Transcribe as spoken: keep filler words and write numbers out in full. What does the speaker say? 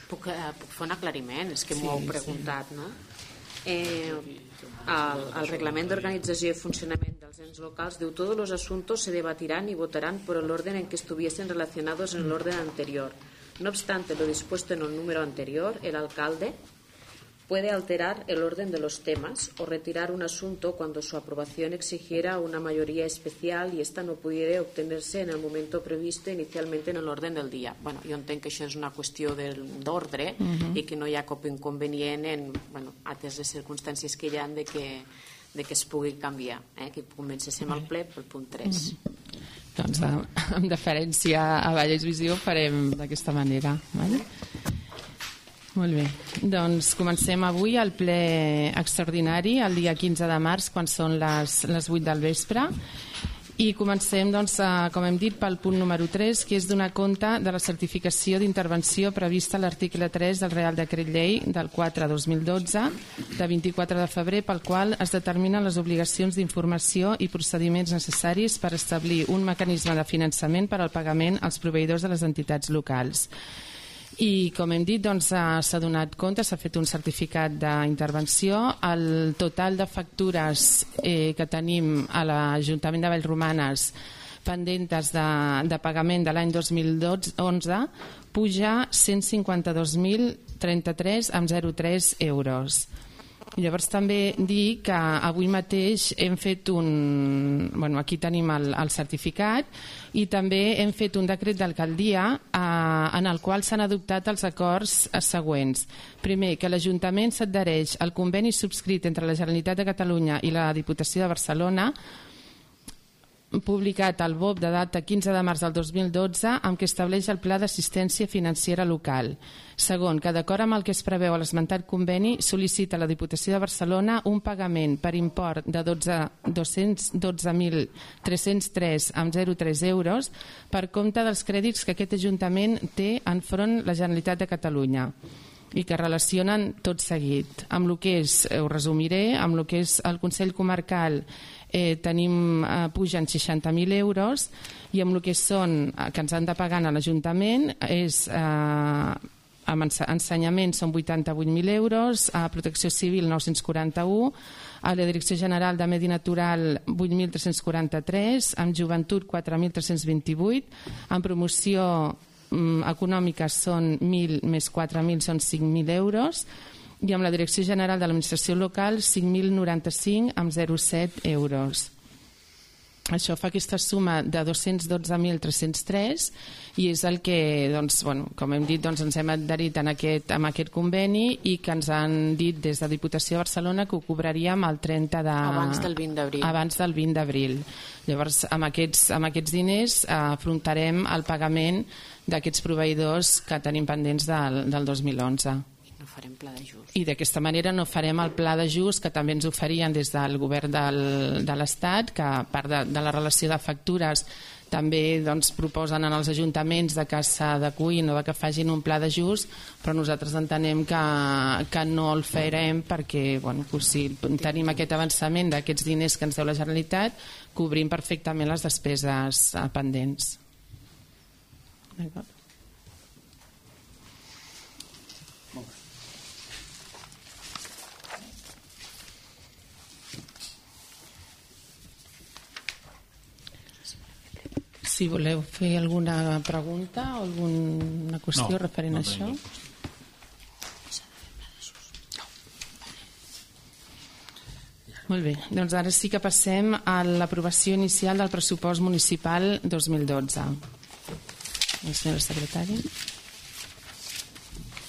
Puc, eh, puc fer un aclariment, és que m'ho heu preguntat, no? Eh, el, el Reglamento de Organización y Funcionamiento de los Entes Locales diu: todos los asuntos se debatirán y votarán por el orden en que estuviesen relacionados en el orden anterior. No obstante lo dispuesto en el número anterior, el alcalde puede alterar el orden de los temas o retirar un asunto cuando su aprobación exigiera una mayoría especial y esta no pudiera obtenerse en el momento previsto inicialmente en el orden del dia. Bueno, jo entenc que això és una qüestió d'ordre uh-huh. i que no hi ha cap inconvenient en, bueno, ates les circumstàncies que hi ha de que, de que es pugui canviar, eh? Que comencéssim al ple pel punt tres. Uh-huh. Doncs en deferència a Vallès Visió farem d'aquesta manera, vale? Molt bé, doncs comencem avui el ple extraordinari el dia quinze de març quan són les, les vuit del vespre i comencem, doncs, a, com hem dit, pel punt número tres, que és donar compte de la certificació d'intervenció prevista a l'article tres del Real Decret Llei del quatre dos mil dotze de vint-i-quatre de febrer, pel qual es determinen les obligacions d'informació i procediments necessaris per establir un mecanisme de finançament per al pagament als proveïdors de les entitats locals. I com hem dit, doncs, s'ha donat compte, s'ha fet un certificat d'intervenció. El total de factures eh, que tenim a l'Ajuntament de Vallromanes pendentes de, de pagament de l'any dos mil onze puja cent cinquanta-dos mil trenta-tres coma zero tres euros. Llavors també dir que avui mateix hem fet un... Bueno, aquí tenim el, el certificat i també hem fet un decret d'alcaldia eh, en el qual s'han adoptat els acords següents. Primer, que l'Ajuntament s'adhereix al conveni subscrit entre la Generalitat de Catalunya i la Diputació de Barcelona publicat al B O P de data quinze de març del dos mil dotze amb què estableix el Pla d'Assistència Financera Local. Segon, que d'acord amb el que es preveu a l'esmentat conveni sol·licita a la Diputació de Barcelona un pagament per import de dos-cents dotze mil tres-cents tres coma zero tres euros per compte dels crèdits que aquest Ajuntament té enfront la Generalitat de Catalunya i que relacionen tot seguit amb el que és, ho resumiré, amb el que és el Consell Comarcal. Eh, tenim, eh, pugen seixanta mil euros i amb el que són, eh, que ens han de pagar a l'Ajuntament és eh, amb ensenyament són vuitanta-vuit mil euros, a Protecció Civil nou-cents quaranta-un, a la Direcció General de Medi Natural vuit mil tres-cents quaranta-tres, amb Joventut quatre mil tres-cents vint-i-vuit, amb promoció mm, econòmica són mil més quatre mil són cinc mil euros i amb la Direcció General de l'Administració Local cinc mil noranta-cinc coma zero set euros. Això fa aquesta suma de dos-cents dotze mil tres-cents tres i és el que, doncs, bueno, com hem dit, doncs, ens hem adherit en aquest, en aquest conveni i que ens han dit des de Diputació de Barcelona que ho cobraríem el trenta de... Abans del vint d'abril. Abans del vint d'abril. Llavors, amb aquests, amb aquests diners eh, afrontarem el pagament d'aquests proveïdors que tenim pendents del, del dos mil onze. No farem pla d'ajust. I d'aquesta manera no farem el pla d'ajust que també ens oferien des del govern del, de l'Estat, que a part de, de la relació de factures també, doncs, proposen en els ajuntaments de que s'adeqüin o de que facin un pla d'ajust, però nosaltres entenem que, que no el farem perquè, bueno, pues, si tenim aquest avançament d'aquests diners que ens deu la Generalitat, cobrim perfectament les despeses pendents. D'acord? Si voleu fer alguna pregunta o alguna qüestió no, referent no a això. Molt bé, doncs ara sí que passem a l'aprovació inicial del pressupost municipal dos mil dotze. La senyora secretària.